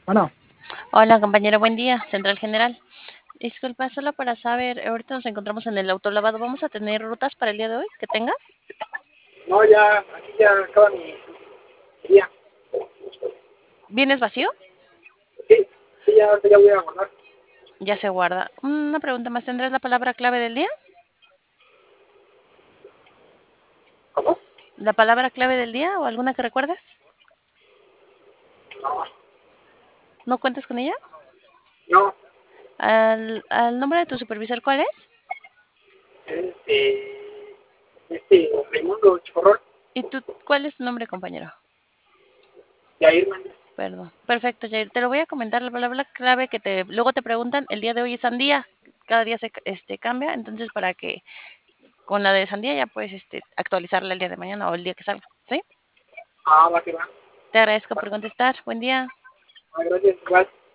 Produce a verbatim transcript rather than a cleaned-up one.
Bueno, Hola, compañero, buen día, Central General. Disculpa, solo para saber, ahorita nos encontramos en el autolavado. ¿Vamos a tener rutas para el día de hoy que tengas? no, ya, aquí ya acaba mi día. ¿Vienes vacío? Sí, sí, ya, ya voy a guardar. Ya se guarda. Una pregunta más, ¿tendrás la palabra clave del día? ¿Cómo? ¿La palabra clave del día o alguna que recuerdes? No, ¿No cuentas con ella? no, ¿Al, al nombre de tu supervisor cuál es? este, este, Raimundo Chicorrol, ¿Y tú cuál es tu nombre, compañero? de Irman. Perdón. Perfecto, Jair. Te lo voy a comentar. La palabra clave que te luego te preguntan, el día de hoy es sandía. Cada día se este, cambia, entonces para que con la de sandía ya puedes este, actualizarla el día de mañana o el día que salga. ¿Sí? Ah, va que va. Te agradezco Va. por contestar. Buen día. Ah, gracias, igual.